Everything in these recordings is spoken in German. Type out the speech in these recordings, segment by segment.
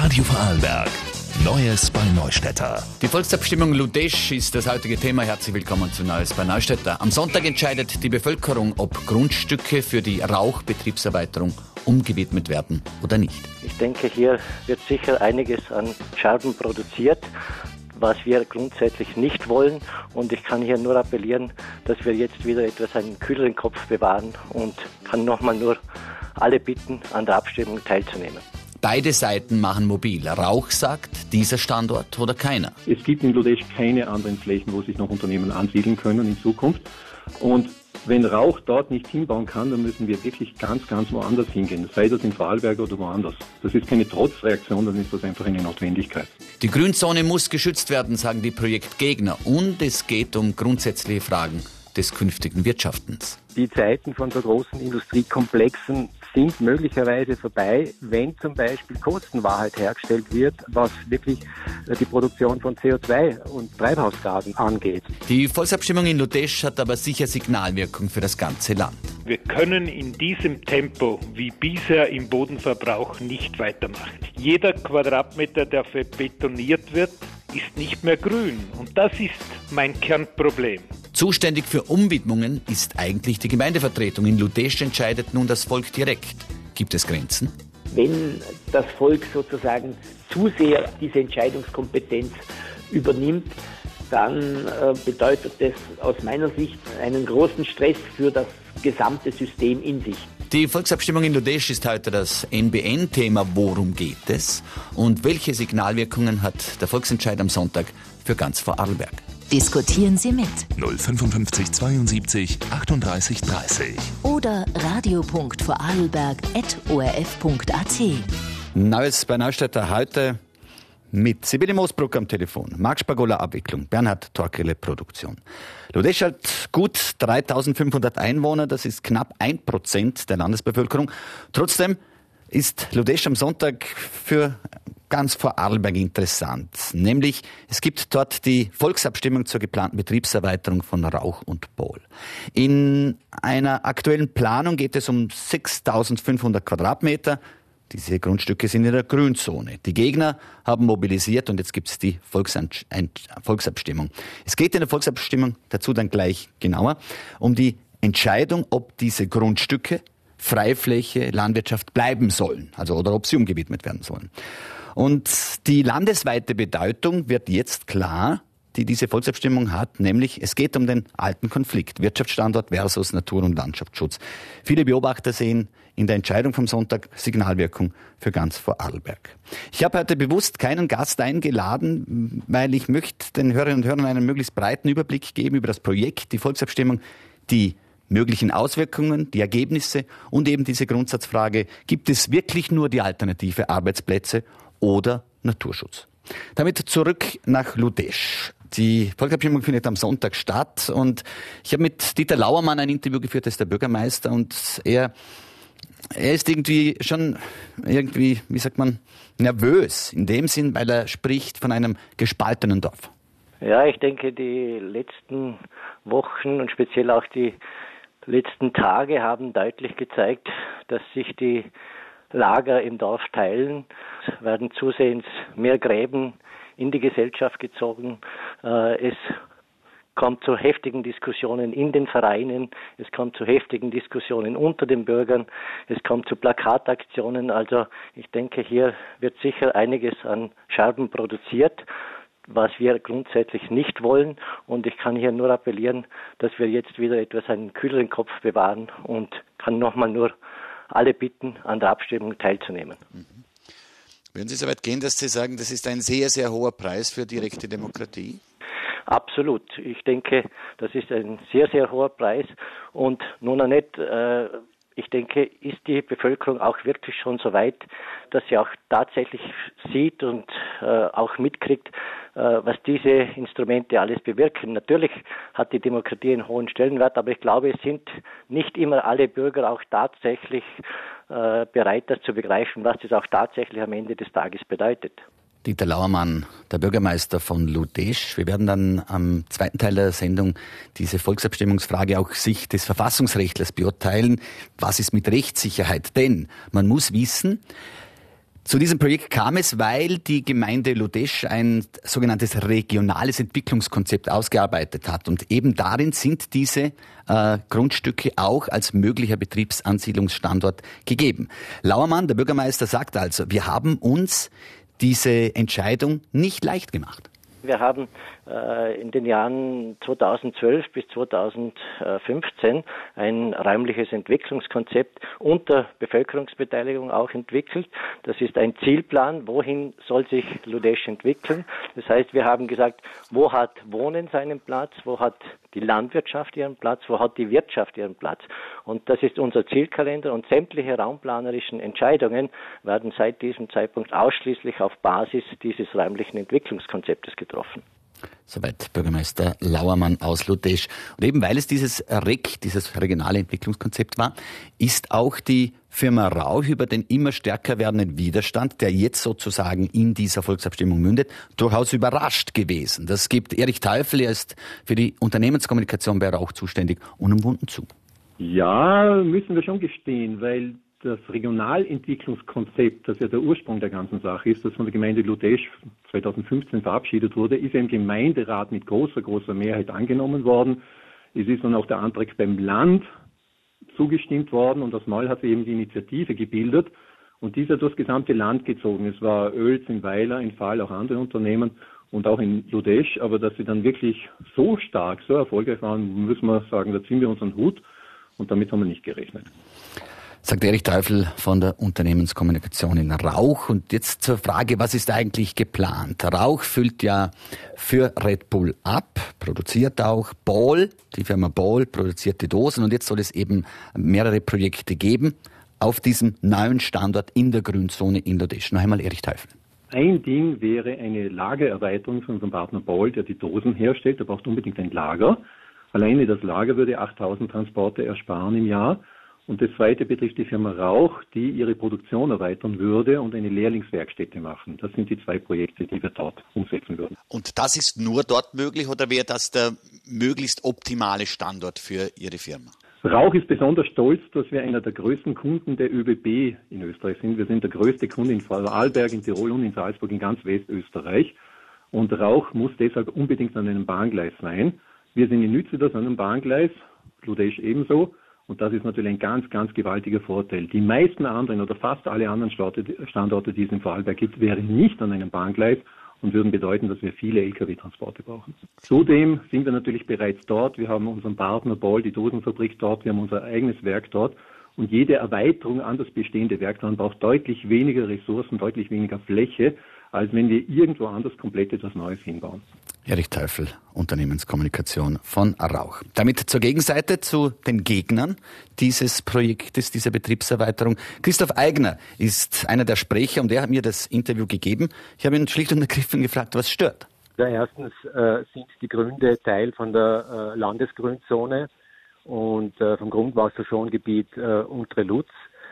Radio Vorarlberg. Neues bei Neustädter. Die Volksabstimmung Ludesch ist das heutige Thema. Herzlich willkommen zu Neues bei Neustädter. Am Sonntag entscheidet die Bevölkerung, ob Grundstücke für die Rauchbetriebserweiterung umgewidmet werden oder nicht. Ich denke, hier wird sicher einiges an Scherben produziert, was wir grundsätzlich nicht wollen. Und ich kann hier nur appellieren, dass wir jetzt wieder etwas einen kühleren Kopf bewahren und kann nochmal nur alle bitten, an der Abstimmung teilzunehmen. Beide Seiten machen mobil. Rauch sagt, dieser Standort oder keiner. Es gibt in Ludesch keine anderen Flächen, wo sich noch Unternehmen ansiedeln können in Zukunft. Und wenn Rauch dort nicht hinbauen kann, dann müssen wir wirklich ganz woanders hingehen. Sei das in Vorarlberg oder woanders. Das ist keine Trotzreaktion, dann ist das einfach eine Notwendigkeit. Die Grünzone muss geschützt werden, sagen die Projektgegner. Und es geht um grundsätzliche Fragen des künftigen Wirtschaftens. Die Zeiten von so großen Industriekomplexen sind möglicherweise vorbei, wenn zum Beispiel Kostenwahrheit hergestellt wird, was wirklich die Produktion von CO2 und Treibhausgasen angeht. Die Volksabstimmung in Ludesch hat aber sicher Signalwirkung für das ganze Land. Wir können in diesem Tempo wie bisher im Bodenverbrauch nicht weitermachen. Jeder Quadratmeter, der betoniert wird, ist nicht mehr grün. Und das ist mein Kernproblem. Zuständig für Umwidmungen ist eigentlich die Gemeindevertretung. In Ludesch entscheidet nun das Volk direkt. Gibt es Grenzen? Wenn das Volk sozusagen zu sehr diese Entscheidungskompetenz übernimmt, dann bedeutet das aus meiner Sicht einen großen Stress für das gesamte System in sich. Die Volksabstimmung in Ludesch ist heute das NBN-Thema. Worum geht es? Und welche Signalwirkungen hat der Volksentscheid am Sonntag für ganz Vorarlberg? Diskutieren Sie mit 055 72 38 30 oder radio.vorarlberg@orf.at. Neues bei Neustädter heute mit Sibylle Moosbruck am Telefon, Marc Spagola Abwicklung, Bernhard Torkele Produktion. Ludesch hat gut 3500 Einwohner, das ist knapp 1% der Landesbevölkerung. Trotzdem ist Ludesch am Sonntag für ganz Vorarlberg interessant. Nämlich, es gibt dort die Volksabstimmung zur geplanten Betriebserweiterung von Rauch und Bohl. In einer aktuellen Planung geht es um 6500 Quadratmeter. Diese Grundstücke sind in der Grünzone. Die Gegner haben mobilisiert und jetzt gibt es die Volksabstimmung. Es geht in der Volksabstimmung, dazu dann gleich genauer, um die Entscheidung, ob diese Grundstücke Freifläche, Landwirtschaft bleiben sollen, also oder ob sie umgewidmet werden sollen. Und die landesweite Bedeutung wird jetzt klar, die diese Volksabstimmung hat, nämlich es geht um den alten Konflikt, Wirtschaftsstandort versus Natur- und Landschaftsschutz. Viele Beobachter sehen in der Entscheidung vom Sonntag Signalwirkung für ganz Vorarlberg. Ich habe heute bewusst keinen Gast eingeladen, weil ich möchte den Hörerinnen und Hörern einen möglichst breiten Überblick geben über das Projekt, die Volksabstimmung, die möglichen Auswirkungen, die Ergebnisse und eben diese Grundsatzfrage, gibt es wirklich nur die Alternative Arbeitsplätze oder Naturschutz? Damit zurück nach Ludesch. Die Volksabstimmung findet am Sonntag statt und ich habe mit Dieter Lauermann ein Interview geführt, das ist der Bürgermeister, und er ist irgendwie, wie sagt man, nervös in dem Sinn, weil er spricht von einem gespaltenen Dorf. Ja, ich denke, die letzten Wochen und speziell auch die letzten Tage haben deutlich gezeigt, dass sich die Lager im Dorf teilen. Es werden zusehends mehr Gräben in die Gesellschaft gezogen. Es kommt zu heftigen Diskussionen in den Vereinen. Es kommt zu heftigen Diskussionen unter den Bürgern. Es kommt zu Plakataktionen. Also ich denke, hier wird sicher einiges an Scherben produziert, was wir grundsätzlich nicht wollen. Und ich kann hier nur appellieren, dass wir jetzt wieder etwas einen kühleren Kopf bewahren und kann nochmal nur alle bitten, an der Abstimmung teilzunehmen. Würden Sie so weit gehen, dass Sie sagen, das ist ein sehr, sehr hoher Preis für direkte Demokratie? Absolut. Ich denke, das ist ein sehr, sehr hoher Preis. Und nun auch nicht, ich denke, ist die Bevölkerung auch wirklich schon so weit, dass sie auch tatsächlich sieht und auch mitkriegt, was diese Instrumente alles bewirken. Natürlich hat die Demokratie einen hohen Stellenwert, aber ich glaube, es sind nicht immer alle Bürger auch tatsächlich bereit, das zu begreifen, was das auch tatsächlich am Ende des Tages bedeutet. Dieter Lauermann, der Bürgermeister von Ludesch. Wir werden dann am zweiten Teil der Sendung diese Volksabstimmungsfrage auch Sicht des Verfassungsrechtlers beurteilen. Was ist mit Rechtssicherheit? Denn man muss wissen, Zu diesem Projekt kam es, weil die Gemeinde Ludesch ein sogenanntes regionales Entwicklungskonzept ausgearbeitet hat. Und eben darin sind diese Grundstücke auch als möglicher Betriebsansiedlungsstandort gegeben. Lauermann, der Bürgermeister, sagt also, wir haben uns diese Entscheidung nicht leicht gemacht. Wir haben in den Jahren 2012 bis 2015 ein räumliches Entwicklungskonzept unter Bevölkerungsbeteiligung auch entwickelt. Das ist ein Zielplan, wohin soll sich Ludesch entwickeln. Das heißt, wir haben gesagt, wo hat Wohnen seinen Platz, wo hat die Landwirtschaft ihren Platz, wo hat die Wirtschaft ihren Platz. Und das ist unser Zielkalender und sämtliche raumplanerischen Entscheidungen werden seit diesem Zeitpunkt ausschließlich auf Basis dieses räumlichen Entwicklungskonzeptes getroffen. Soweit Bürgermeister Lauermann aus Ludesch. Und eben weil es dieses REC, dieses regionale Entwicklungskonzept war, ist auch die Firma Rauch über den immer stärker werdenden Widerstand, der jetzt sozusagen in dieser Volksabstimmung mündet, durchaus überrascht gewesen. Das gibt Erich Teufel, er ist für die Unternehmenskommunikation bei Rauch zuständig, unumwunden zu. Ja, müssen wir schon gestehen, weil das Regionalentwicklungskonzept, das ja der Ursprung der ganzen Sache ist, das von der Gemeinde Ludesch 2015 verabschiedet wurde, ist ja im Gemeinderat mit großer Mehrheit angenommen worden. Es ist dann auch der Antrag beim Land zugestimmt worden und das Mal hat sich eben die Initiative gebildet und die ist ja durchs gesamte Land gezogen. Es war Oels, in Weiler, in Fahl, auch andere Unternehmen und auch in Ludesch, aber dass sie dann wirklich so stark, so erfolgreich waren, müssen wir sagen, da ziehen wir unseren Hut und damit haben wir nicht gerechnet. Sagt Erich Teufel von der Unternehmenskommunikation in Rauch. Und jetzt zur Frage, was ist eigentlich geplant? Rauch füllt ja für Red Bull ab, produziert auch. Ball, die Firma Ball, produziert die Dosen. Und jetzt soll es eben mehrere Projekte geben auf diesem neuen Standort in der Grünzone in Ludesch. Noch einmal Erich Teufel. Ein Ding wäre eine Lagererweiterung von unserem Partner Ball, der die Dosen herstellt. Der braucht unbedingt ein Lager. Alleine das Lager würde 8.000 Transporte ersparen im Jahr. Und das zweite betrifft die Firma Rauch, die ihre Produktion erweitern würde und eine Lehrlingswerkstätte machen. Das sind die zwei Projekte, die wir dort umsetzen würden. Und das ist nur dort möglich oder wäre das der möglichst optimale Standort für Ihre Firma? Rauch ist besonders stolz, dass wir einer der größten Kunden der ÖBB in Österreich sind. Wir sind der größte Kunde in Vorarlberg, in Tirol und in Salzburg, in ganz Westösterreich. Und Rauch muss deshalb unbedingt an einem Bahngleis sein. Wir sind in Nützedorf an einem Bahngleis, Ludesch ebenso. Und das ist natürlich ein ganz gewaltiger Vorteil. Die meisten anderen oder fast alle anderen Standorte, die es in Vorarlberg gibt, wären nicht an einem Bahngleis und würden bedeuten, dass wir viele Lkw-Transporte brauchen. Zudem sind wir natürlich bereits dort. Wir haben unseren Partner Ball, die Dosenfabrik dort. Wir haben unser eigenes Werk dort. Und jede Erweiterung an das bestehende Werk dran braucht deutlich weniger Ressourcen, deutlich weniger Fläche, als wenn wir irgendwo anders komplett etwas Neues hinbauen. Erich Teufel, Unternehmenskommunikation von Rauch. Damit zur Gegenseite, zu den Gegnern dieses Projektes, dieser Betriebserweiterung. Christoph Eigner ist einer der Sprecher und er hat mir das Interview gegeben. Ich habe ihn schlicht und ergreifend gefragt, was stört. Ja, erstens sind die Gründe Teil von der Landesgrünzone und vom Grundwasserschongebiet Untre-Lutz.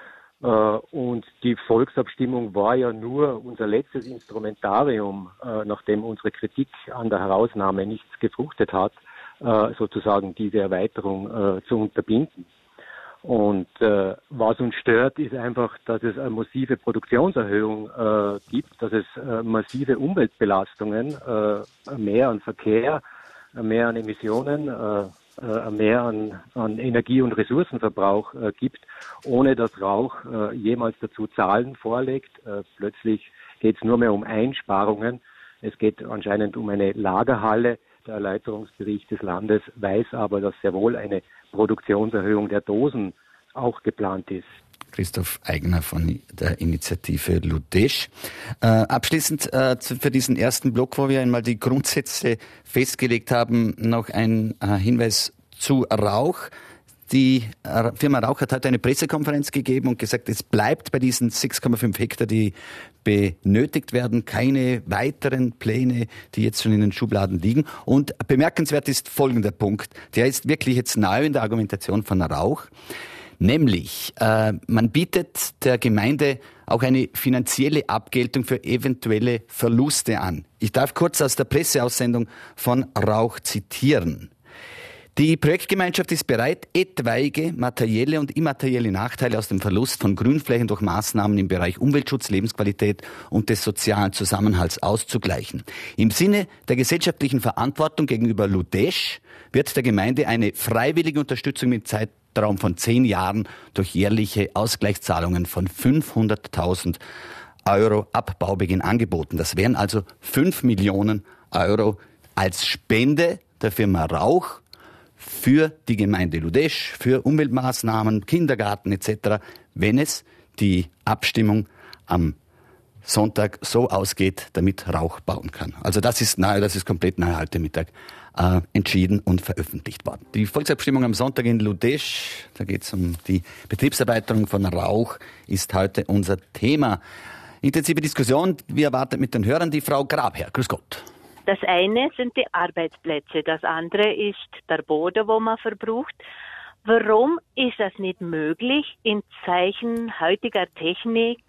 Und die Volksabstimmung war ja nur unser letztes Instrumentarium, nachdem unsere Kritik an der Herausnahme nichts gefruchtet hat, sozusagen diese Erweiterung zu unterbinden. Und was uns stört, ist einfach, dass es eine massive Produktionserhöhung gibt, dass es massive Umweltbelastungen, mehr an Verkehr, mehr an Emissionen, mehr an Energie- und Ressourcenverbrauch gibt, ohne dass Rauch jemals dazu Zahlen vorlegt. Plötzlich geht es nur mehr um Einsparungen. Es geht anscheinend um eine Lagerhalle. Der Erläuterungsbericht des Landes weiß aber, dass sehr wohl eine Produktionserhöhung der Dosen auch geplant ist. Christoph Eigner von der Initiative Ludesch. Abschließend für diesen ersten Block, wo wir einmal die Grundsätze festgelegt haben, noch ein Hinweis zu Rauch. Die Firma Rauch hat heute eine Pressekonferenz gegeben und gesagt, es bleibt bei diesen 6,5 Hektar, die benötigt werden, keine weiteren Pläne, die jetzt schon in den Schubladen liegen. Und bemerkenswert ist folgender Punkt, der ist wirklich jetzt neu in der Argumentation von Rauch. Nämlich, man bietet der Gemeinde auch eine finanzielle Abgeltung für eventuelle Verluste an. Ich darf kurz aus der Presseaussendung von Rauch zitieren. Die Projektgemeinschaft ist bereit, etwaige materielle und immaterielle Nachteile aus dem Verlust von Grünflächen durch Maßnahmen im Bereich Umweltschutz, Lebensqualität und des sozialen Zusammenhalts auszugleichen. Im Sinne der gesellschaftlichen Verantwortung gegenüber Ludesch wird der Gemeinde eine freiwillige Unterstützung mit Zeitraum von 10 Jahren durch jährliche Ausgleichszahlungen von 500.000 Euro ab Baubeginn angeboten. Das wären also 5 Millionen Euro als Spende der Firma Rauch für die Gemeinde Ludesch, für Umweltmaßnahmen, Kindergarten etc., wenn es die Abstimmung am Sonntag so ausgeht, damit Rauch bauen kann. Also das ist komplett nahe heute Mittag entschieden und veröffentlicht worden. Die Volksabstimmung am Sonntag in Ludesch, da geht es um die Betriebserweiterung von Rauch, ist heute unser Thema. Intensive Diskussion, wie erwartet mit den Hörern, die Frau Grabherr. Grüß Gott. Das eine sind die Arbeitsplätze, das andere ist der Boden, wo man verbraucht. Warum ist es nicht möglich, in Zeichen heutiger Technik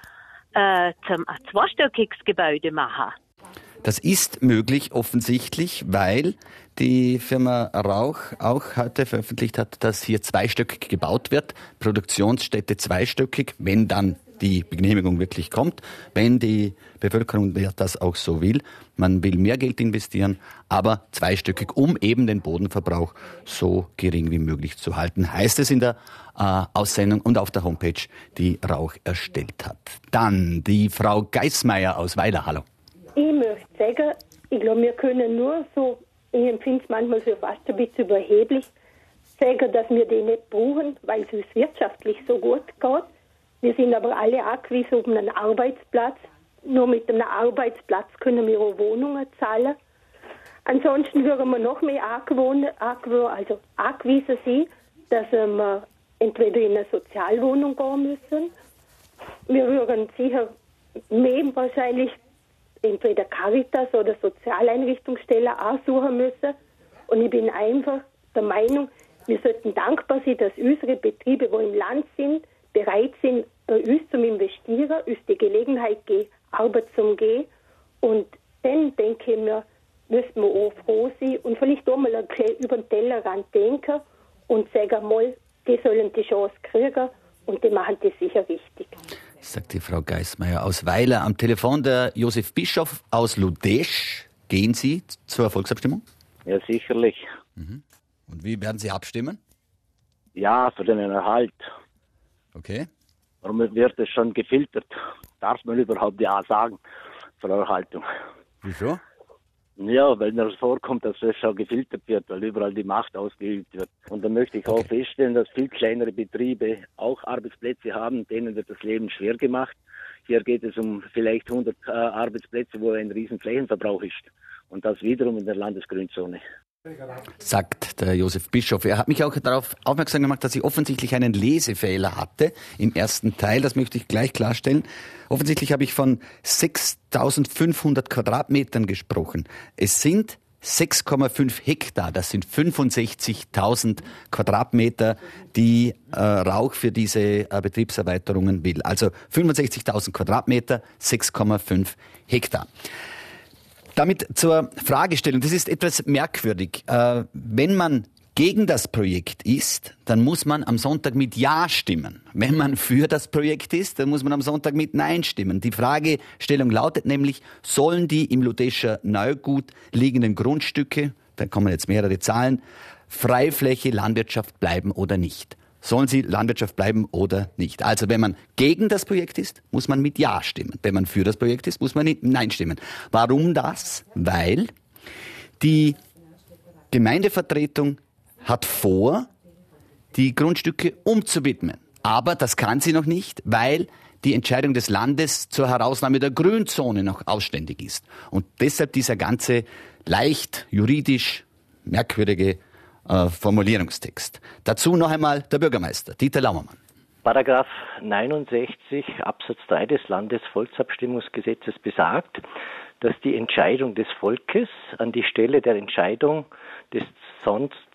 zum ein zweistöckiges Gebäude machen? Das ist möglich offensichtlich, weil die Firma Rauch auch heute veröffentlicht hat, dass hier zweistöckig gebaut wird. Produktionsstätte zweistöckig, wenn dann die Genehmigung wirklich kommt, wenn die Bevölkerung das auch so will. Man will mehr Geld investieren, aber zweistöckig, um eben den Bodenverbrauch so gering wie möglich zu halten, heißt es in der Aussendung und auf der Homepage, die Rauch erstellt hat. Dann die Frau Geismeier aus Weiler. Hallo. Ich möchte sagen, ich glaube, wir können nur so, ich empfinde es manchmal für fast ein bisschen überheblich, sagen, dass wir die nicht brauchen, weil es uns wirtschaftlich so gut geht. Wir sind aber alle angewiesen auf einen Arbeitsplatz. Nur mit einem Arbeitsplatz können wir auch Wohnungen zahlen. Ansonsten würden wir noch mehr angewiesen sein, dass wir entweder in eine Sozialwohnung gehen müssen. Wir würden sicher mehr wahrscheinlich entweder Caritas oder Sozialeinrichtungsstellen ansuchen müssen. Und ich bin einfach der Meinung, wir sollten dankbar sein, dass unsere Betriebe, die im Land sind, bereit sind, bei uns zum Investieren, uns die Gelegenheit geben, Arbeit zu gehen. Und dann, denke ich mir, müssen wir auch froh sein und vielleicht auch mal ein bisschen über den Tellerrand denken und sagen mal, die sollen die Chance kriegen und die machen das sicher richtig. Sagt die Frau Geismeier aus Weiler. Am Telefon der Josef Bischof aus Ludesch. Gehen Sie zur Volksabstimmung? Ja, sicherlich. Mhm. Und wie werden Sie abstimmen? Ja, für den Erhalt. Okay. Warum wird es schon gefiltert? Darf man überhaupt Ja sagen zur Erhaltung? Wieso? Ja, weil mir vorkommt, dass es schon gefiltert wird, weil überall die Macht ausgeübt wird. Und da möchte ich auch feststellen, dass viel kleinere Betriebe auch Arbeitsplätze haben, denen wird das Leben schwer gemacht. Hier geht es um vielleicht 100 Arbeitsplätze, wo ein riesen Flächenverbrauch ist. Und das wiederum in der Landesgrünzone. Sagt der Josef Bischof. Er hat mich auch darauf aufmerksam gemacht, dass ich offensichtlich einen Lesefehler hatte im ersten Teil. Das möchte ich gleich klarstellen. Offensichtlich habe ich von 6.500 Quadratmetern gesprochen. Es sind 6,5 Hektar, das sind 65.000 Quadratmeter, die Rauch für diese Betriebserweiterungen will. Also 65.000 Quadratmeter, 6,5 Hektar. Damit zur Fragestellung. Das ist etwas merkwürdig. Wenn man gegen das Projekt ist, dann muss man am Sonntag mit Ja stimmen. Wenn man für das Projekt ist, dann muss man am Sonntag mit Nein stimmen. Die Fragestellung lautet nämlich, sollen die im Ludescher Neugut liegenden Grundstücke, da kommen jetzt mehrere Zahlen, Freifläche Landwirtschaft bleiben oder nicht? Sollen sie Landwirtschaft bleiben oder nicht? Also wenn man gegen das Projekt ist, muss man mit Ja stimmen. Wenn man für das Projekt ist, muss man mit Nein stimmen. Warum das? Weil die Gemeindevertretung hat vor, die Grundstücke umzuwidmen. Aber das kann sie noch nicht, weil die Entscheidung des Landes zur Herausnahme der Grünzone noch ausständig ist. Und deshalb dieser ganze leicht juridisch merkwürdige Formulierungstext. Dazu noch einmal der Bürgermeister, Dieter Lauermann. Paragraph 69 Absatz 3 des Landesvolksabstimmungsgesetzes besagt, dass die Entscheidung des Volkes an die Stelle der Entscheidung des sonst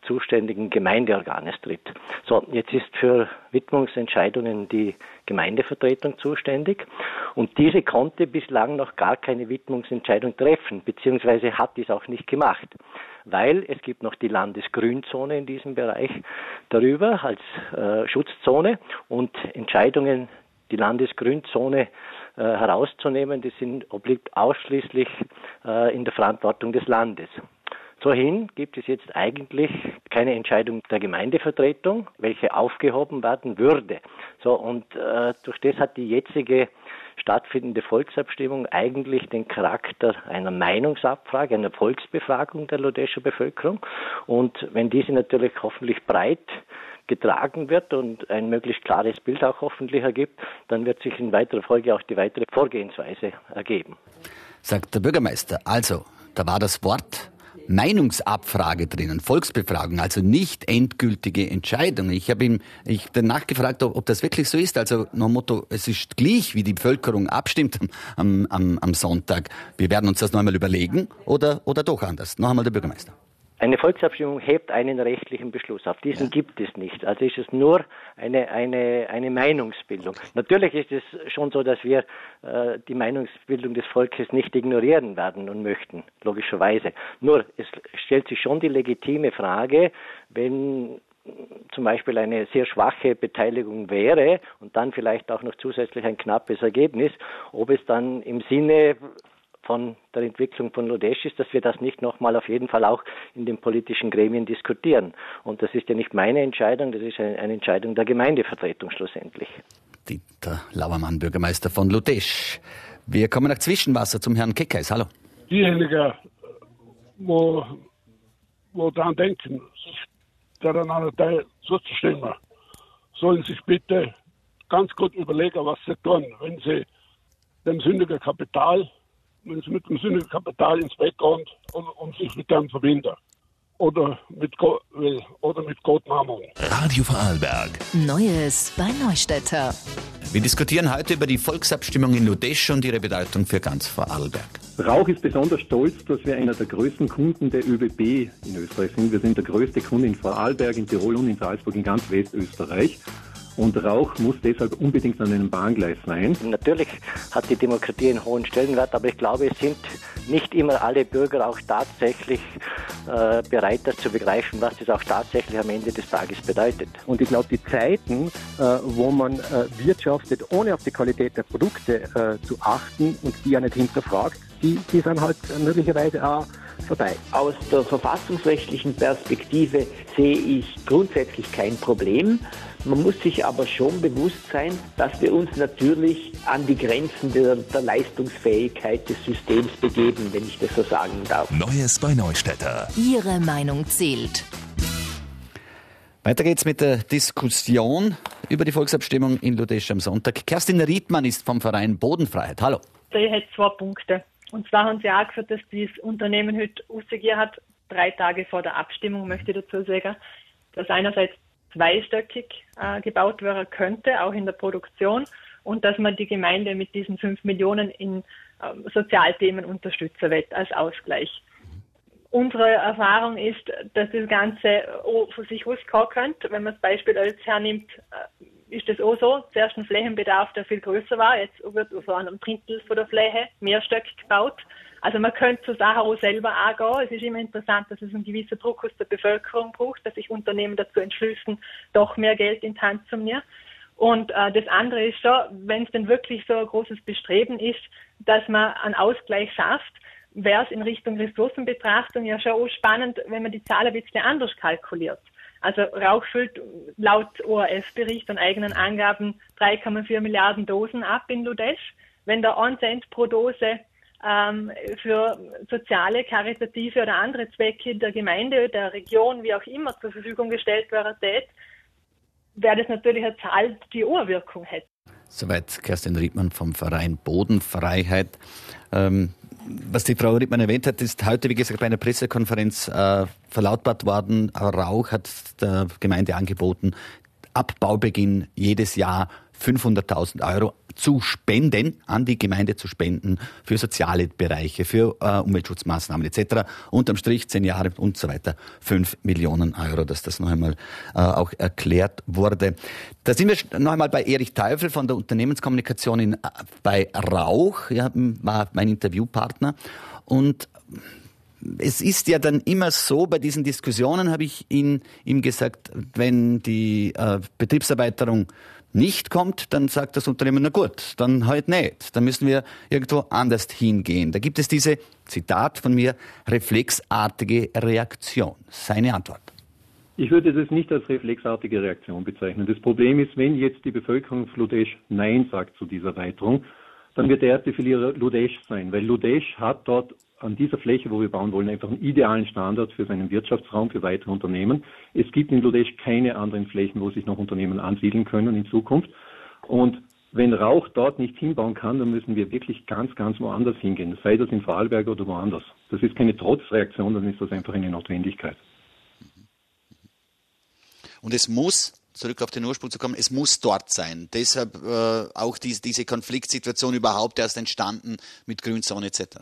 zuständigen Gemeindeorganes tritt. So, jetzt ist für Widmungsentscheidungen die Gemeindevertretung zuständig und diese konnte bislang noch gar keine Widmungsentscheidung treffen, beziehungsweise hat dies auch nicht gemacht, weil es gibt noch die Landesgrünzone in diesem Bereich darüber als Schutzzone und Entscheidungen, die Landesgrünzone herauszunehmen, obliegt ausschließlich in der Verantwortung des Landes. Zohin gibt es jetzt eigentlich keine Entscheidung der Gemeindevertretung, welche aufgehoben werden würde. So, und durch das hat die jetzige stattfindende Volksabstimmung eigentlich den Charakter einer Meinungsabfrage, einer Volksbefragung der Lodescher Bevölkerung. Und wenn diese natürlich hoffentlich breit getragen wird und ein möglichst klares Bild auch hoffentlich ergibt, dann wird sich in weiterer Folge auch die weitere Vorgehensweise ergeben. Sagt der Bürgermeister. Also, da war das Wort Meinungsabfrage drinnen, Volksbefragung, also nicht endgültige Entscheidung. Ich habe nachgefragt, ob das wirklich so ist. Also nach dem Motto, es ist gleich, wie die Bevölkerung abstimmt am Sonntag. Wir werden uns das noch einmal überlegen oder doch anders. Noch einmal der Bürgermeister. Eine Volksabstimmung hebt einen rechtlichen Beschluss auf. Diesen gibt es nicht. Also ist es nur eine Meinungsbildung. Natürlich ist es schon so, dass wir die Meinungsbildung des Volkes nicht ignorieren werden und möchten, logischerweise. Nur es stellt sich schon die legitime Frage, wenn zum Beispiel eine sehr schwache Beteiligung wäre und dann vielleicht auch noch zusätzlich ein knappes Ergebnis, ob es dann im Sinne von der Entwicklung von Lodesch ist, dass wir das nicht nochmal auf jeden Fall auch in den politischen Gremien diskutieren. Und das ist ja nicht meine Entscheidung, das ist eine Entscheidung der Gemeindevertretung schlussendlich. Dieter Lauermann, Bürgermeister von Lodesch. Wir kommen nach Zwischenwasser zum Herrn Keckheis. Hallo. Diejenigen, wo daran denken, sich daran an der Teil zuzustimmen, sollen sich bitte ganz gut überlegen, was sie tun, wenn sie mit dem sündigen Kapital ins Bett gehen und sich mit dem verbinden. Oder mit Gott Mammon. Radio Vorarlberg. Neues bei Neustädter. Wir diskutieren heute über die Volksabstimmung in Lodesch und ihre Bedeutung für ganz Vorarlberg. Rauch ist besonders stolz, dass wir einer der größten Kunden der ÖBB in Österreich sind. Wir sind der größte Kunde in Vorarlberg, in Tirol und in Salzburg, in ganz Westösterreich. Und Rauch muss deshalb unbedingt an einem Bahngleis sein. Natürlich hat die Demokratie einen hohen Stellenwert, aber ich glaube, es sind nicht immer alle Bürger auch tatsächlich bereit, das zu begreifen, was das auch tatsächlich am Ende des Tages bedeutet. Und ich glaube, die Zeiten, wo man wirtschaftet, ohne auf die Qualität der Produkte zu achten und die ja nicht hinterfragt, die sind halt möglicherweise auch vorbei. Aus der verfassungsrechtlichen Perspektive sehe ich grundsätzlich kein Problem. Man muss sich aber schon bewusst sein, dass wir uns natürlich an die Grenzen der Leistungsfähigkeit des Systems begeben, wenn ich das so sagen darf. Neues bei Neustädter. Ihre Meinung zählt. Weiter geht's mit der Diskussion über die Volksabstimmung in Lodesch am Sonntag. Kerstin Riedmann ist vom Verein Bodenfreiheit. Hallo. Ich hätte 2 Punkte. Und zwar haben sie auch gesagt, dass das Unternehmen heute ausgegeben hat, 3 Tage vor der Abstimmung, möchte ich dazu sagen, dass einerseits zweistöckig gebaut werden könnte, auch in der Produktion, und dass man die Gemeinde mit diesen 5 Millionen in Sozialthemen unterstützen wird als Ausgleich. Unsere Erfahrung ist, dass das Ganze auch von sich ausgehen könnte. Wenn man das Beispiel als hernimmt, ist das auch so. Zuerst ein Flächenbedarf, der viel größer war. Jetzt wird auf einem Drittel von der Fläche mehrstöckig gebaut. Also man könnte zur Sache auch selber angehen. Es ist immer interessant, dass es einen gewissen Druck aus der Bevölkerung braucht, dass sich Unternehmen dazu entschließen, doch mehr Geld in die Hand zu nehmen. Und das andere ist schon, wenn es denn wirklich so ein großes Bestreben ist, dass man einen Ausgleich schafft, wäre es in Richtung Ressourcenbetrachtung ja schon auch spannend, wenn man die Zahlen ein bisschen anders kalkuliert. Also Rauch füllt laut ORF-Bericht und eigenen Angaben 3,4 Milliarden Dosen ab in Lodesch. Wenn da 1 Cent pro Dose für soziale, karitative oder andere Zwecke der Gemeinde, der Region, wie auch immer, zur Verfügung gestellt wäre, wäre das natürlich eine Zahl, die auch eine Wirkung hätte. Soweit Kerstin Riedmann vom Verein Bodenfreiheit. Was die Frau Riedmann erwähnt hat, ist heute, wie gesagt, bei einer Pressekonferenz verlautbart worden. Rauch hat der Gemeinde angeboten, Abbaubeginn jedes Jahr 500.000 Euro zu spenden, an die Gemeinde zu spenden, für soziale Bereiche, für Umweltschutzmaßnahmen etc. Unterm Strich 10 Jahre und so weiter, 5 Millionen Euro, dass das noch einmal auch erklärt wurde. Da sind wir noch einmal bei Erich Teufel von der Unternehmenskommunikation bei Rauch, ja, war mein Interviewpartner. Und es ist ja dann immer so, bei diesen Diskussionen habe ich ihm gesagt, wenn die Betriebserweiterung nicht kommt, dann sagt das Unternehmen, na gut, dann halt nicht. Dann müssen wir irgendwo anders hingehen. Da gibt es diese, Zitat von mir, reflexartige Reaktion. Seine Antwort. Ich würde das nicht als reflexartige Reaktion bezeichnen. Das Problem ist, wenn jetzt die Bevölkerung Ludesch Nein sagt zu dieser Erweiterung, dann wird der erste Verlierer Ludesch sein, weil Ludesch hat dort an dieser Fläche, wo wir bauen wollen, einfach einen idealen Standard für seinen Wirtschaftsraum, für weitere Unternehmen. Es gibt in Ludesch keine anderen Flächen, wo sich noch Unternehmen ansiedeln können in Zukunft. Und wenn Rauch dort nicht hinbauen kann, dann müssen wir wirklich ganz, ganz woanders hingehen, sei das in Vorarlberg oder woanders. Das ist keine Trotzreaktion, dann ist das einfach eine Notwendigkeit. Und es muss, zurück auf den Ursprung zu kommen, es muss dort sein. Deshalb auch diese Konfliktsituation überhaupt erst entstanden mit Grünzone etc.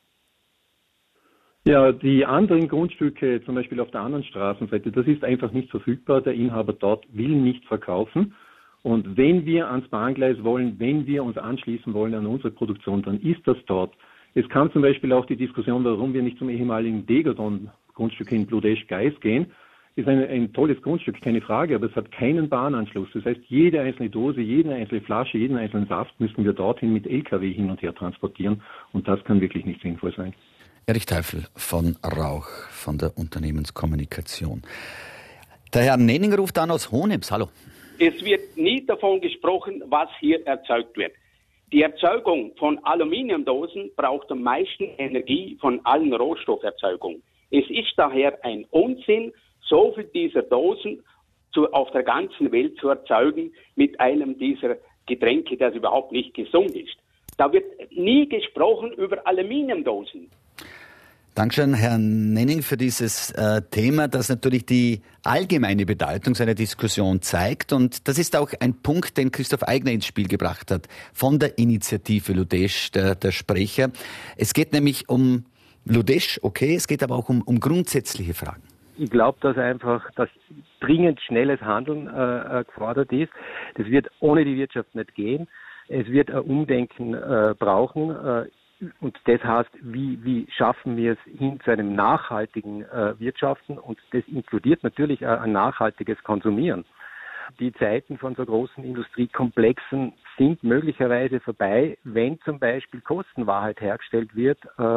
Ja, die anderen Grundstücke, zum Beispiel auf der anderen Straßenseite, das ist einfach nicht verfügbar. Der Inhaber dort will nicht verkaufen. Und wenn wir ans Bahngleis wollen, wenn wir uns anschließen wollen an unsere Produktion, dann ist das dort. Es kam zum Beispiel auch die Diskussion, warum wir nicht zum ehemaligen Degadon-Grundstück in Ludesch-Geis gehen. Ist ein tolles Grundstück, keine Frage, aber es hat keinen Bahnanschluss. Das heißt, jede einzelne Dose, jede einzelne Flasche, jeden einzelnen Saft müssen wir dorthin mit LKW hin und her transportieren. Und das kann wirklich nicht sinnvoll sein. Erich Teufel von Rauch, von der Unternehmenskommunikation. Der Herr Nenning ruft an aus Hohenems. Hallo. Es wird nie davon gesprochen, was hier erzeugt wird. Die Erzeugung von Aluminiumdosen braucht am meisten Energie von allen Rohstofferzeugungen. Es ist daher ein Unsinn, so viel dieser Dosen auf der ganzen Welt zu erzeugen mit einem dieser Getränke, das überhaupt nicht gesund ist. Da wird nie gesprochen über Aluminiumdosen. Dankeschön, Herr Nenning, für dieses Thema, das natürlich die allgemeine Bedeutung seiner Diskussion zeigt. Und das ist auch ein Punkt, den Christoph Aigner ins Spiel gebracht hat, von der Initiative Ludesch, der Sprecher. Es geht nämlich um Ludesch, okay, es geht aber auch um grundsätzliche Fragen. Ich glaube, dass dringend schnelles Handeln gefordert ist. Das wird ohne die Wirtschaft nicht gehen. Es wird ein Umdenken brauchen. Und das heißt, wie schaffen wir es hin zu einem nachhaltigen Wirtschaften? Und das inkludiert natürlich ein nachhaltiges Konsumieren. Die Zeiten von so großen Industriekomplexen sind möglicherweise vorbei, wenn zum Beispiel Kostenwahrheit hergestellt wird,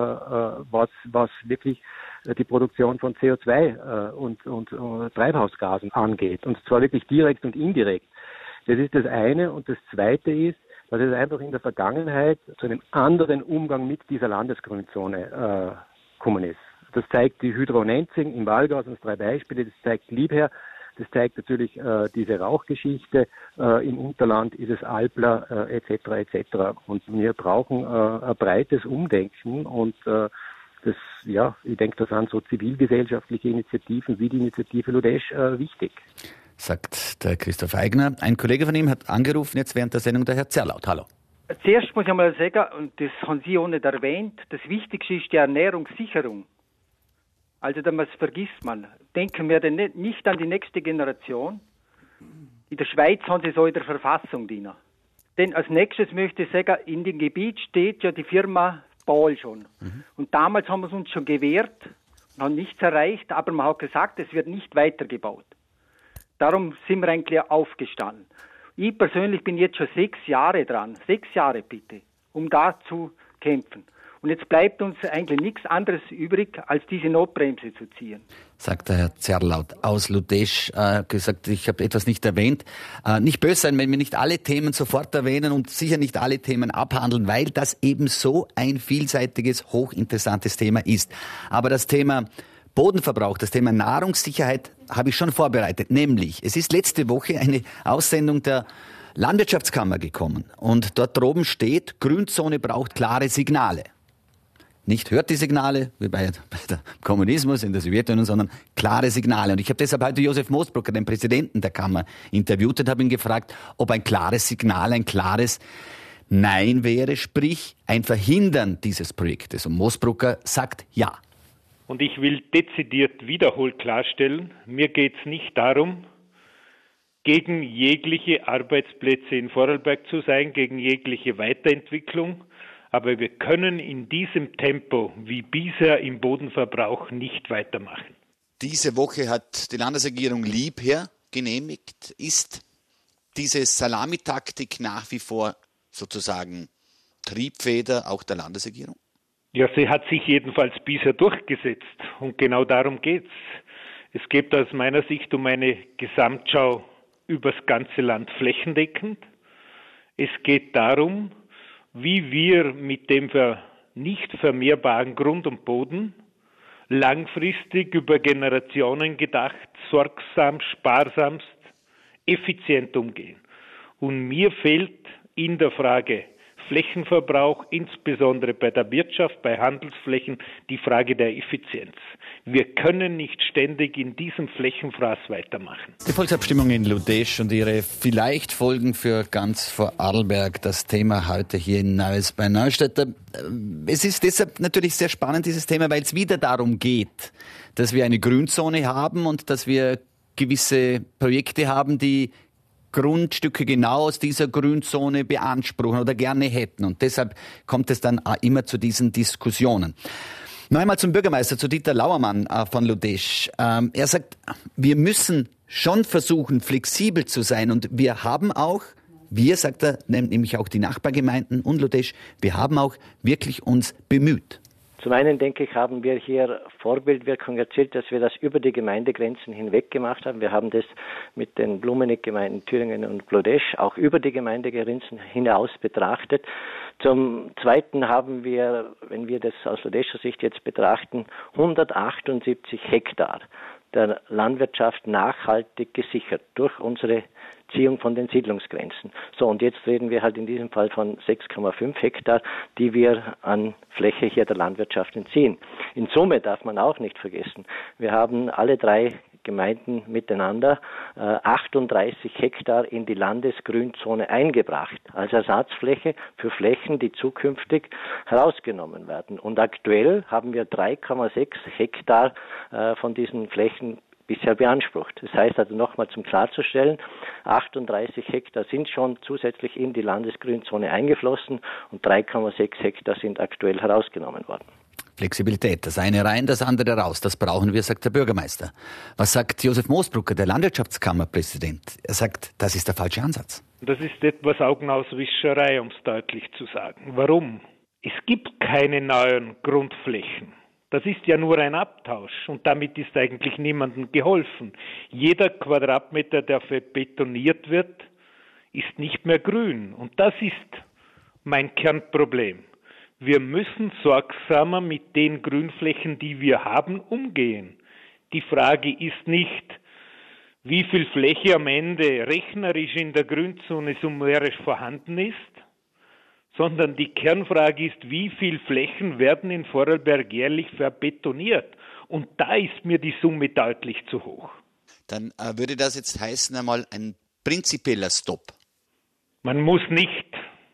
was wirklich die Produktion von CO2 und Treibhausgasen angeht. Und zwar wirklich direkt und indirekt. Das ist das eine. Und das zweite ist, dass es einfach in der Vergangenheit zu einem anderen Umgang mit dieser Landesgrünzone gekommen ist. Das zeigt die Hydro-Nenzing im Walgau, das sind 3 Beispiele, das zeigt Liebherr, das zeigt natürlich diese Rauchgeschichte, im Unterland ist es Alpler etc. etc. Und wir brauchen ein breites Umdenken und ich denke, da sind so zivilgesellschaftliche Initiativen wie die Initiative Ludesch wichtig. Sagt der Christoph Aigner. Ein Kollege von ihm hat angerufen, jetzt während der Sendung, der Herr Zerlaut. Hallo. Zuerst muss ich mal sagen, und das haben Sie auch nicht erwähnt, das Wichtigste ist die Ernährungssicherung. Also das vergisst man. Denken wir denn nicht an die nächste Generation. In der Schweiz haben sie so in der Verfassung drin. Denn als nächstes möchte ich sagen, in dem Gebiet steht ja die Firma Ball schon. Und damals haben wir es uns schon gewehrt und haben nichts erreicht, aber man hat gesagt, es wird nicht weitergebaut. Darum sind wir eigentlich aufgestanden. Ich persönlich bin jetzt schon 6 Jahre dran, 6 Jahre bitte, um da zu kämpfen. Und jetzt bleibt uns eigentlich nichts anderes übrig, als diese Notbremse zu ziehen. Sagt der Herr Zerlaut aus Ludesch, gesagt, ich habe etwas nicht erwähnt. Nicht böse sein, wenn wir nicht alle Themen sofort erwähnen und sicher nicht alle Themen abhandeln, weil das eben so ein vielseitiges, hochinteressantes Thema ist. Aber das Thema Bodenverbrauch, das Thema Nahrungssicherheit habe ich schon vorbereitet. Nämlich, es ist letzte Woche eine Aussendung der Landwirtschaftskammer gekommen und dort droben steht, Grünzone braucht klare Signale. nicht hört die Signale, wie bei der Kommunismus in der Sowjetunion, sondern klare Signale. Und ich habe deshalb heute Josef Moosbrucker, den Präsidenten der Kammer, interviewt und habe ihn gefragt, ob ein klares Signal, ein klares Nein wäre, sprich ein Verhindern dieses Projektes. Und Moosbrucker sagt ja. Und ich will dezidiert wiederholt klarstellen, mir geht es nicht darum, gegen jegliche Arbeitsplätze in Vorarlberg zu sein, gegen jegliche Weiterentwicklung. Aber wir können in diesem Tempo wie bisher im Bodenverbrauch nicht weitermachen. Diese Woche hat die Landesregierung Liebherr genehmigt. Ist diese Salamitaktik nach wie vor sozusagen Triebfeder auch der Landesregierung? Ja, sie hat sich jedenfalls bisher durchgesetzt und genau darum geht's. Es geht aus meiner Sicht um eine Gesamtschau übers ganze Land flächendeckend. Es geht darum, wie wir mit dem nicht vermehrbaren Grund und Boden langfristig über Generationen gedacht, sorgsam, sparsamst, effizient umgehen. Und mir fehlt in der Frage Flächenverbrauch, insbesondere bei der Wirtschaft, bei Handelsflächen, die Frage der Effizienz. Wir können nicht ständig in diesem Flächenfraß weitermachen. Die Volksabstimmung in Ludesch und ihre vielleicht Folgen für ganz Vorarlberg, das Thema heute hier in Neues bei Neustädter. Es ist deshalb natürlich sehr spannend, dieses Thema, weil es wieder darum geht, dass wir eine Grünzone haben und dass wir gewisse Projekte haben, die Grundstücke genau aus dieser Grünzone beanspruchen oder gerne hätten. Und deshalb kommt es dann immer zu diesen Diskussionen. Noch einmal zum Bürgermeister, zu Dieter Lauermann von Ludesch. Er sagt, wir müssen schon versuchen, flexibel zu sein. Und wir haben auch, sagt er, nämlich auch die Nachbargemeinden und Ludesch, wir haben auch wirklich uns bemüht. Zum einen, denke ich, haben wir hier Vorbildwirkung erzielt, dass wir das über die Gemeindegrenzen hinweg gemacht haben. Wir haben das mit den Blumenig-Gemeinden Thüringen und Ludesch auch über die Gemeindegrenzen hinaus betrachtet. Zum Zweiten haben wir, wenn wir das aus Ludescher Sicht jetzt betrachten, 178 Hektar der Landwirtschaft nachhaltig gesichert durch unsere Ziehung von den Siedlungsgrenzen. So, und jetzt reden wir halt in diesem Fall von 6,5 Hektar, die wir an Fläche hier der Landwirtschaft entziehen. In Summe darf man auch nicht vergessen, wir haben alle drei Gemeinden miteinander 38 Hektar in die Landesgrünzone eingebracht, als Ersatzfläche für Flächen, die zukünftig herausgenommen werden. Und aktuell haben wir 3,6 Hektar von diesen Flächen bisher beansprucht. Das heißt also nochmal zum Klarzustellen, 38 Hektar sind schon zusätzlich in die Landesgrünzone eingeflossen und 3,6 Hektar sind aktuell herausgenommen worden. Flexibilität, das eine rein, das andere raus, das brauchen wir, sagt der Bürgermeister. Was sagt Josef Moosbrucker, der Landwirtschaftskammerpräsident? Er sagt, das ist der falsche Ansatz. Das ist etwas Augenauswischerei, um es deutlich zu sagen. Warum? Es gibt keine neuen Grundflächen. Das ist ja nur ein Abtausch und damit ist eigentlich niemandem geholfen. Jeder Quadratmeter, der betoniert wird, ist nicht mehr grün. Und das ist mein Kernproblem. Wir müssen sorgsamer mit den Grünflächen, die wir haben, umgehen. Die Frage ist nicht, wie viel Fläche am Ende rechnerisch in der Grünzone summarisch vorhanden ist, sondern die Kernfrage ist, wie viel Flächen werden in Vorarlberg jährlich verbetoniert? Und da ist mir die Summe deutlich zu hoch. Dann würde das jetzt heißen einmal ein prinzipieller Stopp. Man muss nicht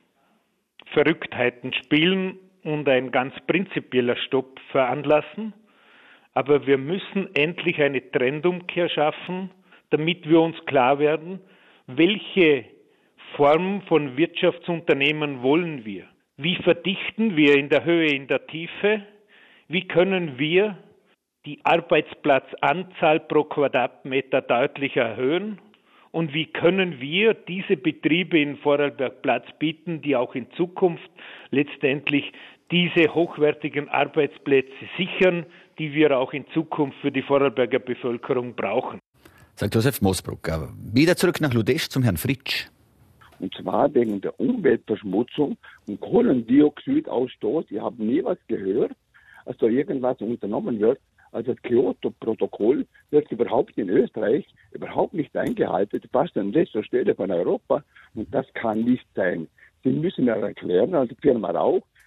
Verrücktheiten spielen und ein ganz prinzipieller Stopp veranlassen, aber wir müssen endlich eine Trendumkehr schaffen, damit wir uns klar werden, welche Form von Wirtschaftsunternehmen wollen wir? Wie verdichten wir in der Höhe, in der Tiefe? Wie können wir die Arbeitsplatzanzahl pro Quadratmeter deutlich erhöhen? Und wie können wir diese Betriebe in Vorarlberg Platz bieten, die auch in Zukunft letztendlich diese hochwertigen Arbeitsplätze sichern, die wir auch in Zukunft für die Vorarlberger Bevölkerung brauchen? Sagt Josef Moosbrucker. Wieder zurück nach Ludesch zum Herrn Fritsch. Und zwar wegen der Umweltverschmutzung und Kohlendioxidausstoß. Ich habe nie was gehört, dass da irgendwas unternommen wird. Also das Kyoto-Protokoll wird überhaupt in Österreich überhaupt nicht eingehalten, fast an letzter Stelle von Europa. Und das kann nicht sein. Sie müssen mir erklären, also die Firma Rauch,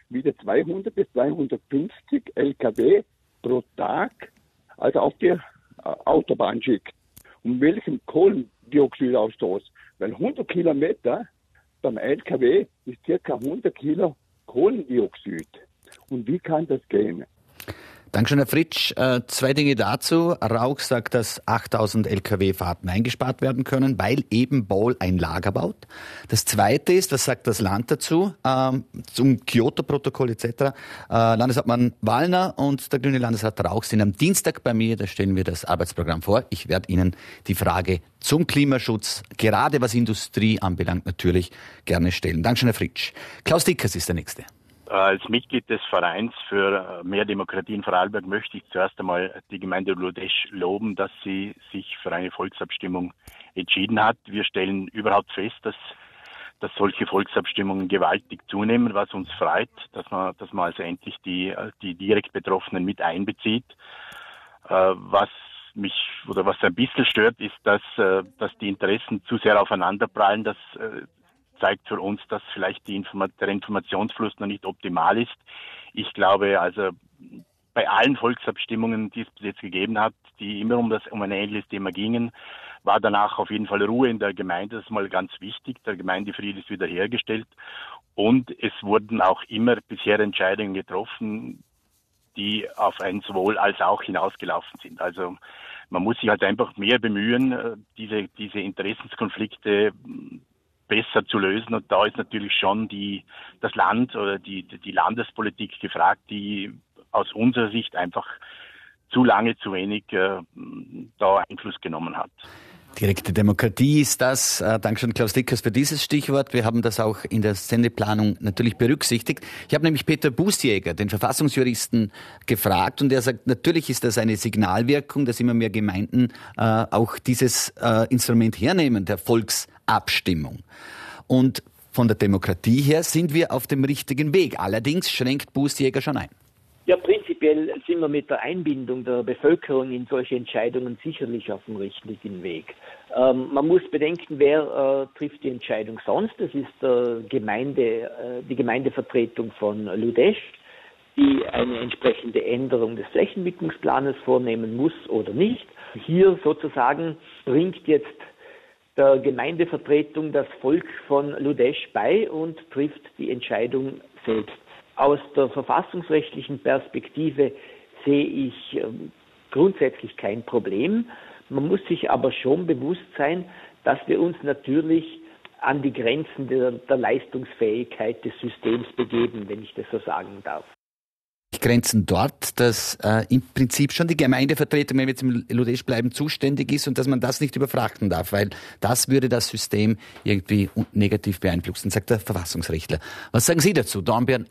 wieder 200 bis 250 LKW pro Tag, also auf die Autobahn schickt. Um welchen Kohlendioxidausstoß? Weil 100 Kilometer beim LKW ist ca. 100 Kilo Kohlendioxid. Und wie kann das gehen? Dankeschön, Herr Fritsch. 2 Dinge dazu. Rauch sagt, dass 8000 Lkw-Fahrten eingespart werden können, weil eben Ball ein Lager baut. Das Zweite ist, was sagt das Land dazu, zum Kyoto-Protokoll etc. Landeshauptmann Wallner und der grüne Landesrat Rauch sind am Dienstag bei mir, da stellen wir das Arbeitsprogramm vor. Ich werde Ihnen die Frage zum Klimaschutz, gerade was Industrie anbelangt, natürlich gerne stellen. Dankeschön, Herr Fritsch. Klaus Dickers ist der Nächste. Als Mitglied des Vereins für mehr Demokratie in Vorarlberg möchte ich zuerst einmal die Gemeinde Ludesch loben, dass sie sich für eine Volksabstimmung entschieden hat. Wir stellen überhaupt fest, dass solche Volksabstimmungen gewaltig zunehmen, was uns freut, dass man also endlich die direkt Betroffenen mit einbezieht. Was mich oder was ein bisschen stört, ist, dass die Interessen zu sehr aufeinanderprallen. Das zeigt für uns, dass vielleicht der Informationsfluss noch nicht optimal ist. Ich glaube, also bei allen Volksabstimmungen, die es bis jetzt gegeben hat, die immer um ein ähnliches Thema gingen, war danach auf jeden Fall Ruhe in der Gemeinde. Das ist mal ganz wichtig. Der Gemeindefrieden ist wiederhergestellt. Und es wurden auch immer bisher Entscheidungen getroffen, die auf ein sowohl als auch hinausgelaufen sind. Also man muss sich halt einfach mehr bemühen, diese Interessenskonflikte besser zu lösen. Und da ist natürlich schon das Land oder die Landespolitik gefragt, die aus unserer Sicht einfach zu lange, zu wenig da Einfluss genommen hat. Direkte Demokratie ist das. Dankeschön, Klaus Dickers, für dieses Stichwort. Wir haben das auch in der Sendeplanung natürlich berücksichtigt. Ich habe nämlich Peter Bußjäger, den Verfassungsjuristen, gefragt und er sagt, natürlich ist das eine Signalwirkung, dass immer mehr Gemeinden auch dieses Instrument hernehmen, der Volksabstimmung. Und von der Demokratie her sind wir auf dem richtigen Weg. Allerdings schränkt Bußjäger schon ein. Ja, prinzipiell sind wir mit der Einbindung der Bevölkerung in solche Entscheidungen sicherlich auf dem richtigen Weg. Man muss bedenken, wer trifft die Entscheidung sonst. Das ist die Gemeindevertretung von Ludesch, die eine entsprechende Änderung des Flächenentwicklungsplanes vornehmen muss oder nicht. Hier sozusagen bringt jetzt der Gemeindevertretung das Volk von Ludesch bei und trifft die Entscheidung selbst. Aus der verfassungsrechtlichen Perspektive sehe ich grundsätzlich kein Problem. Man muss sich aber schon bewusst sein, dass wir uns natürlich an die Grenzen der Leistungsfähigkeit des Systems begeben, wenn ich das so sagen darf. Grenzen dort, dass im Prinzip schon die Gemeindevertretung, wenn wir jetzt im Ludesch bleiben, zuständig ist und dass man das nicht überfrachten darf, weil das würde das System irgendwie negativ beeinflussen, sagt der Verfassungsrechtler. Was sagen Sie dazu? Dornbirn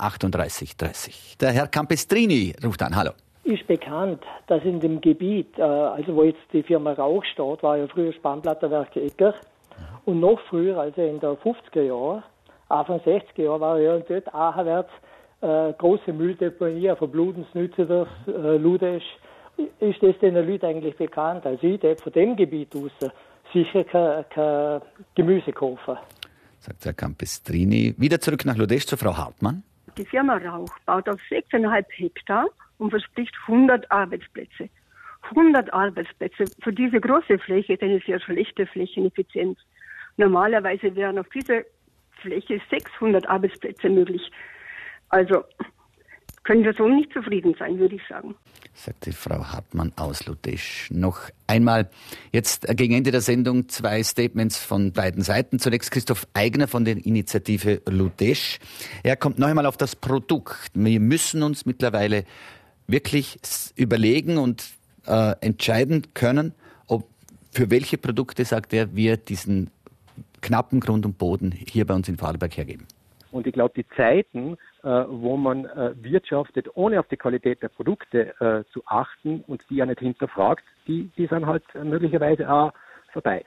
3830. Der Herr Campestrini ruft an. Hallo. Ist bekannt, dass in dem Gebiet, also wo jetzt die Firma Rauch steht, war ja früher Spanplattenwerk Ecker und noch früher, also in der 50er Jahren, Anfang 60er Jahren, war ja dort Acherwärts große Mülldeponie, verblutensnütze das Ludesch. Ist das den Leuten eigentlich bekannt? Also ich darf von dem Gebiet aus sicher kein Gemüse kaufen. Sagt Herr Campestrini. Wieder zurück nach Ludesch zu Frau Hartmann. Die Firma Rauch baut auf 6,5 Hektar und verspricht 100 Arbeitsplätze. 100 Arbeitsplätze. Für diese große Fläche ist eine sehr schlechte Flächeneffizienz. Normalerweise wären auf dieser Fläche 600 Arbeitsplätze möglich. Also können wir so nicht zufrieden sein, würde ich sagen. Sagt die Frau Hartmann aus Ludesch. Noch einmal, jetzt gegen Ende der Sendung 2 Statements von beiden Seiten. Zunächst Christoph Eigner von der Initiative Ludesch. Er kommt noch einmal auf das Produkt. Wir müssen uns mittlerweile wirklich überlegen und entscheiden können, ob für welche Produkte, sagt er, wir diesen knappen Grund und Boden hier bei uns in Vorarlberg hergeben. Und ich glaube, die Zeiten, wo man wirtschaftet, ohne auf die Qualität der Produkte zu achten und die ja nicht hinterfragt, die sind halt möglicherweise auch vorbei.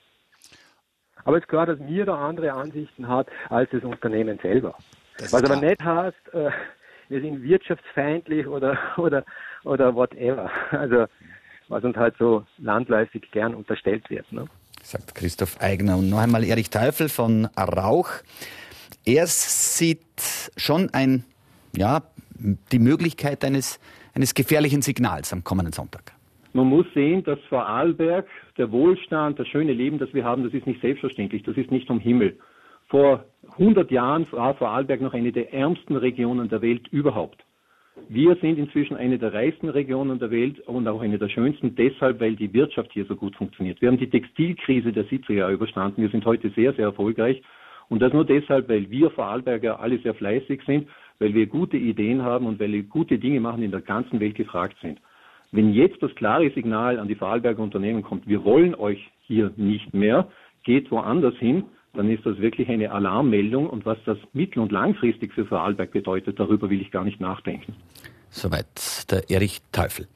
Aber es ist klar, dass mir da andere Ansichten hat als das Unternehmen selber. Was aber nicht heißt, wir sind wirtschaftsfeindlich oder whatever. Also was uns halt so landläufig gern unterstellt wird. Ne? Sagt Christoph Eigner. Und noch einmal Erich Teufel von Rauch. Er sieht schon ein die Möglichkeit eines gefährlichen Signals am kommenden Sonntag? Man muss sehen, dass Vorarlberg, der Wohlstand, das schöne Leben, das wir haben, das ist nicht selbstverständlich, das ist nicht vom Himmel. Vor 100 Jahren war Vorarlberg noch eine der ärmsten Regionen der Welt überhaupt. Wir sind inzwischen eine der reichsten Regionen der Welt und auch eine der schönsten, deshalb, weil die Wirtschaft hier so gut funktioniert. Wir haben die Textilkrise der 70er Jahre überstanden. Wir sind heute sehr, sehr erfolgreich. Und das nur deshalb, weil wir Vorarlberger alle sehr fleißig sind, weil wir gute Ideen haben und weil wir gute Dinge machen, die in der ganzen Welt gefragt sind. Wenn jetzt das klare Signal an die Vorarlberger Unternehmen kommt, wir wollen euch hier nicht mehr, geht woanders hin, dann ist das wirklich eine Alarmmeldung. Und was das mittel- und langfristig für Vorarlberg bedeutet, darüber will ich gar nicht nachdenken. Soweit der Erich Teufel.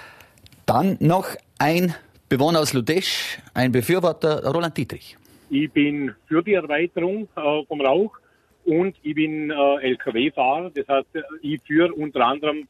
Dann noch ein Bewohner aus Ludesch, ein Befürworter, Roland Dietrich. Ich bin für die Erweiterung vom Rauch und ich bin LKW-Fahrer. Das heißt, ich führe unter anderem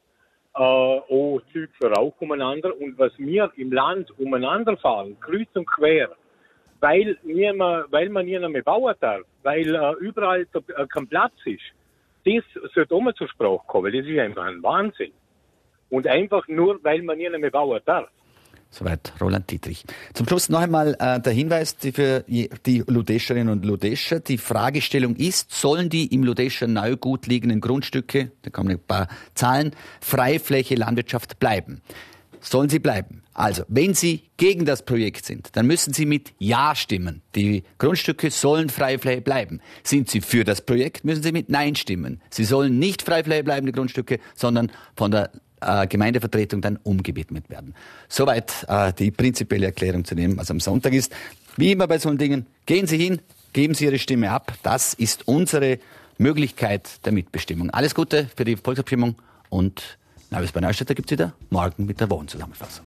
auch Züge für Rauch umeinander. Und was wir im Land umeinander fahren, kreuz und quer, weil man nie mehr bauen darf, weil überall kein Platz ist, das sollte auch mal zur Sprache kommen. Das ist einfach ein Wahnsinn. Und einfach nur, weil man nie mehr bauen darf. Soweit Roland Dietrich. Zum Schluss noch einmal der Hinweis für die Ludescherinnen und Ludescher. Die Fragestellung ist, sollen die im Ludescher Neugut liegenden Grundstücke, da kommen ein paar Zahlen, Freifläche Landwirtschaft bleiben? Sollen sie bleiben? Also, wenn Sie gegen das Projekt sind, dann müssen Sie mit Ja stimmen. Die Grundstücke sollen Freifläche bleiben. Sind Sie für das Projekt, müssen Sie mit Nein stimmen. Sie sollen nicht Freifläche bleiben, die Grundstücke, sondern von der Gemeindevertretung dann umgewidmet werden. Soweit die prinzipielle Erklärung zu dem, was am Sonntag ist. Wie immer bei solchen Dingen, gehen Sie hin, geben Sie Ihre Stimme ab. Das ist unsere Möglichkeit der Mitbestimmung. Alles Gute für die Volksabstimmung und Neues bei Neustädter gibt's wieder morgen mit der Wochenzusammenfassung.